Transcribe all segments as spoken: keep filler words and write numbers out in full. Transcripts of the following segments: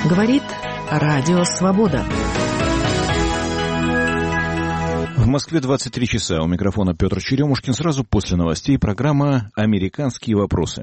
Говорит Радио Свобода. В Москве двадцать три часа. У микрофона Петр Черемушкин. Сразу после новостей программа «Американские вопросы».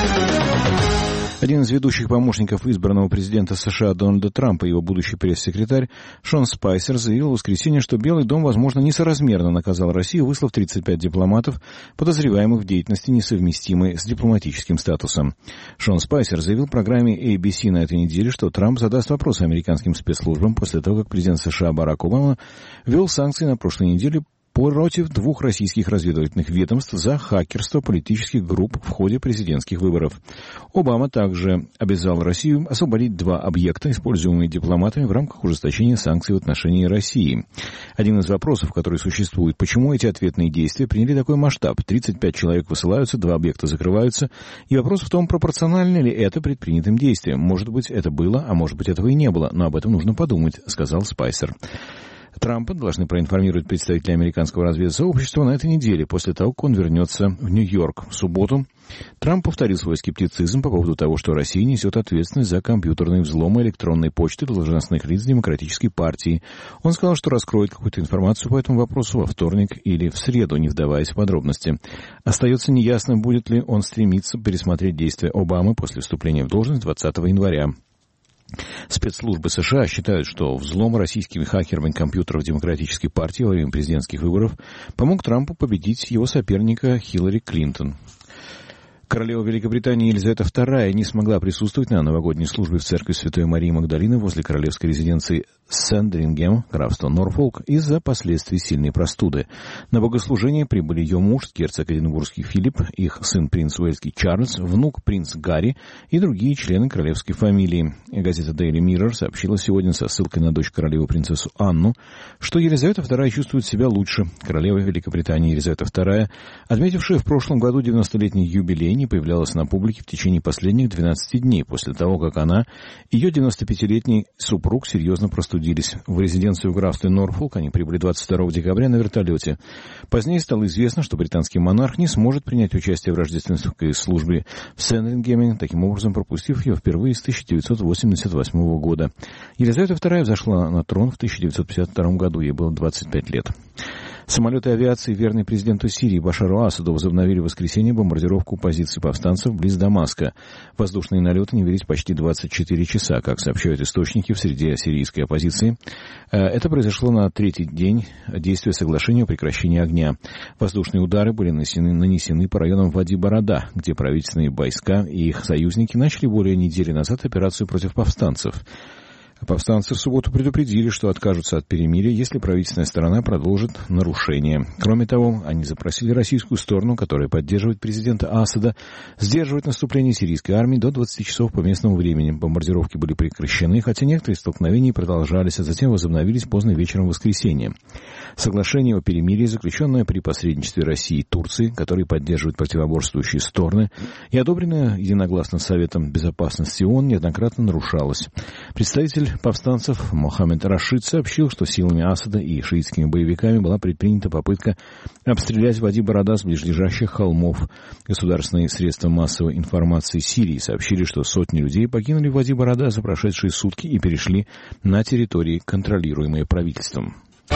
Один из ведущих помощников избранного президента США Дональда Трампа и его будущий пресс-секретарь Шон Спайсер заявил в воскресенье, что Белый дом, возможно, несоразмерно наказал Россию, выслав тридцать пять дипломатов, подозреваемых в деятельности, несовместимой с дипломатическим статусом. Шон Спайсер заявил программе эй би си на этой неделе, что Трамп задаст вопросы американским спецслужбам после того, как президент США Барак Обама ввел санкции на прошлой неделе против двух российских разведывательных ведомств за хакерство политических групп в ходе президентских выборов. Обама также обязал Россию освободить два объекта, используемые дипломатами в рамках ужесточения санкций в отношении России. Один из вопросов, который существует, почему эти ответные действия приняли такой масштаб? тридцать пять человек высылаются, два объекта закрываются. И вопрос в том, пропорционально ли это предпринятым действиям. Может быть, это было, а может быть, этого и не было. Но об этом нужно подумать, сказал Спайсер. Трампа должны проинформировать представители американского разведсообщества на этой неделе, после того, как он вернется в Нью-Йорк. В субботу Трамп повторил свой скептицизм по поводу того, что Россия несет ответственность за компьютерные взломы электронной почты должностных лиц Демократической партии. Он сказал, что раскроет какую-то информацию по этому вопросу во вторник или в среду, не вдаваясь в подробности. Остается неясным, будет ли он стремиться пересмотреть действия Обамы после вступления в должность двадцатого января. Спецслужбы США считают, что взлом российскими хакерами компьютеров Демократической партии во время президентских выборов помог Трампу победить его соперника Хиллари Клинтон. Королева Великобритании Елизавета вторая не смогла присутствовать на новогодней службе в церкви Святой Марии Магдалины возле королевской резиденции Сэндрингем, графство Норфолк, из-за последствий сильной простуды. На богослужение прибыли ее муж, герцог Эдинбургский Филипп, их сын принц Уэльский Чарльз, внук принц Гарри и другие члены королевской фамилии. Газета Daily Mirror сообщила сегодня со ссылкой на дочь королевы принцессу Анну, что Елизавета вторая чувствует себя лучше. Королева Великобритании Елизавета вторая, отметившая в прошлом году девяностолетний юбилей, не появлялась на публике в течение последних двенадцати дней после того, как она и ее девяностопятилетний супруг серьезно простудились. В резиденцию в графстве Норфолк они прибыли двадцать второго декабря на вертолете. Позднее стало известно, что британский монарх не сможет принять участие в рождественской службе в Сэндрингеме, таким образом пропустив ее впервые с тысяча девятьсот восемьдесят восьмого года. Елизавета вторая взошла на трон в тысяча девятьсот пятьдесят втором году, ей было двадцать пять лет. Самолеты авиации, верные президенту Сирии Башару Асаду, возобновили в воскресенье бомбардировку позиций повстанцев близ Дамаска. Воздушные налеты не велись почти двадцать четыре часа, как сообщают источники в среде сирийской оппозиции. Это произошло на третий день действия соглашения о прекращении огня. Воздушные удары были нанесены, нанесены по районам Вади-Барада, где правительственные войска и их союзники начали более недели назад операцию против повстанцев. Повстанцы в субботу предупредили, что откажутся от перемирия, если правительственная сторона продолжит нарушения. Кроме того, они запросили российскую сторону, которая поддерживает президента Асада, сдерживать наступление сирийской армии до двадцати часов по местному времени. Бомбардировки были прекращены, хотя некоторые столкновения продолжались, а затем возобновились поздно вечером в воскресенье. Соглашение о перемирии, заключенное при посредничестве России и Турции, которые поддерживают противоборствующие стороны, и одобренное единогласно Советом Безопасности ООН, неоднократно нарушалось. Представитель повстанцев Мохаммед Рашид сообщил, что силами Асада и шиитскими боевиками была предпринята попытка обстрелять Вади-Барада с ближайших холмов. Государственные средства массовой информации Сирии сообщили, что сотни людей покинули Вади-Барада за прошедшие сутки и перешли на территории, контролируемые правительством.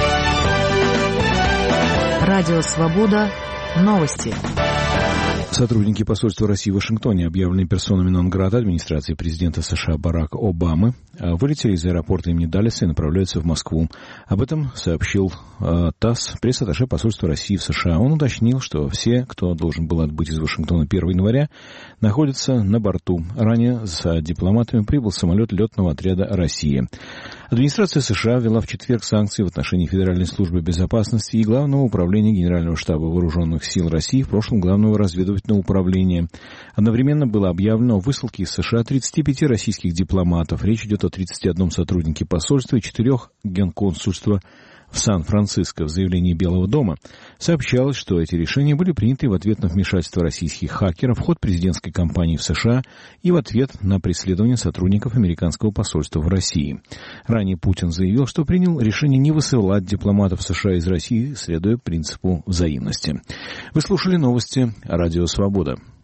Радио «Свобода». Новости. Сотрудники посольства России в Вашингтоне, объявленные персонами нон-грата администрации президента США Барака Обамы, вылетели из аэропорта имени Даллеса и направляются в Москву. Об этом сообщил э, ТАСС, пресс-атташе посольства России в США. Он уточнил, что все, кто должен был отбыть из Вашингтона первого января, находятся на борту. Ранее за дипломатами прибыл самолет летного отряда России. Администрация США ввела в четверг санкции в отношении Федеральной службы безопасности и Главного управления Генерального штаба Вооруженных сил России, в прошлом Главного разведывательного управления. Одновременно было объявлено о высылке из США тридцати пяти российских дипломатов. Речь идет о тридцати одном сотруднике посольства и четырех генконсульства в Сан-Франциско. В заявлении Белого дома сообщалось, что эти решения были приняты в ответ на вмешательство российских хакеров в ход президентской кампании в США и в ответ на преследование сотрудников американского посольства в России. Ранее Путин заявил, что принял решение не высылать дипломатов США из России, следуя принципу взаимности. Вы слушали новости Радио «Свобода».